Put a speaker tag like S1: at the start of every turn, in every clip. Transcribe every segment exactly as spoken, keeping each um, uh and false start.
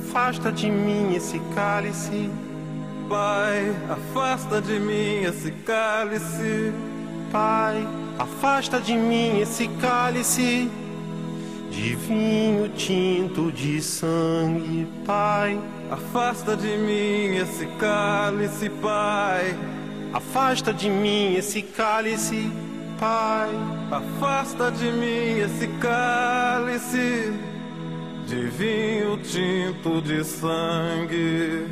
S1: Afasta de mim esse cálice.
S2: Pai, afasta de mim esse cálice.
S1: Pai, afasta de mim esse cálice de vinho tinto de sangue. Pai,
S2: afasta de mim esse cálice, Pai.
S1: Afasta de mim esse cálice, Pai.
S2: Afasta de mim esse cálice de vinho tinto de sangue.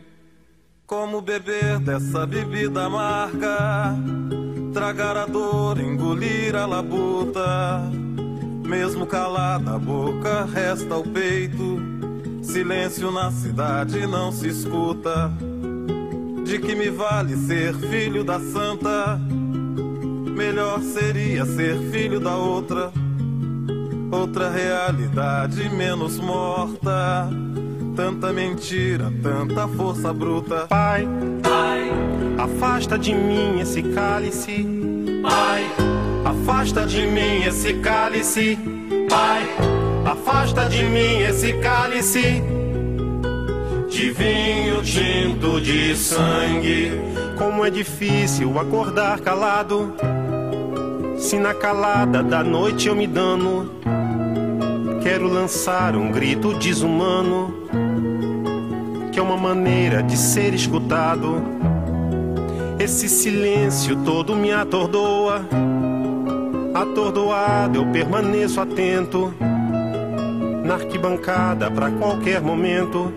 S2: Como beber dessa bebida amarga, tragar a dor, engolir a labuta. Mesmo calada a boca, resta o peito. Silêncio na cidade não se escuta. De que me vale ser filho da santa? Melhor seria ser filho da outra. Outra realidade menos morta. Tanta mentira, tanta força bruta.
S1: Pai, Pai, afasta de mim esse cálice. Pai, afasta de mim esse cálice. Pai, afasta de mim esse cálice de vinho tinto de sangue. Como é difícil acordar calado, se na calada da noite eu me dano. Quero lançar um grito desumano, que é uma maneira de ser escutado. Esse silêncio todo me atordoa. Atordoado eu permaneço atento, na arquibancada pra qualquer momento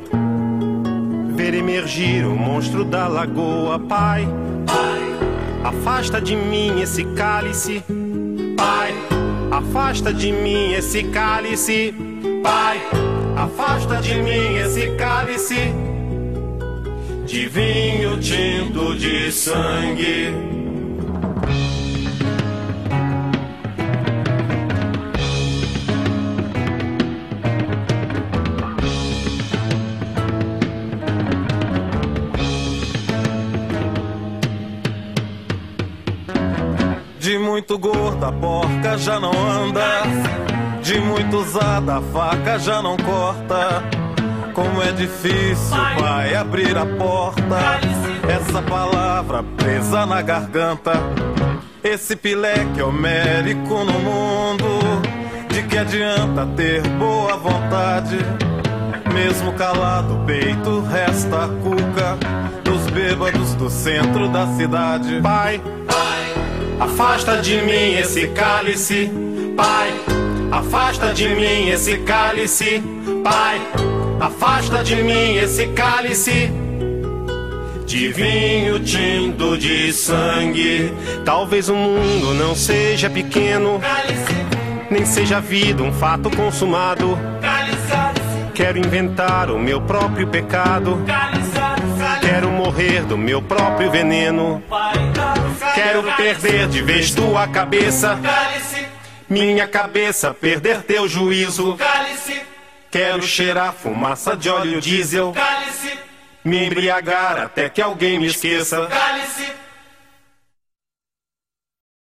S1: ver emergir o monstro da lagoa. Pai, Pai, afasta de mim esse cálice. Pai, afasta de mim esse cálice. Pai, afasta de mim esse cálice de vinho tinto de sangue.
S2: De muito gorda a porca já não anda, de muito usada a faca já não corta. Como é difícil, pai, abrir a porta. Essa palavra presa na garganta. Esse pileque homérico no mundo. De que adianta ter boa vontade? Mesmo calado o peito resta a cuca dos bêbados do centro da cidade.
S1: Pai, afasta de mim esse cálice. Pai, afasta de mim esse cálice. Pai, afasta de mim esse cálice de vinho tinto de sangue. Talvez o mundo não seja pequeno, nem seja a vida um fato consumado. Quero inventar o meu próprio pecado. Quero morrer do meu próprio veneno. Quero perder de vez tua cabeça, minha cabeça perder teu juízo. Quero cheirar fumaça de óleo diesel, me embriagar até que alguém me esqueça.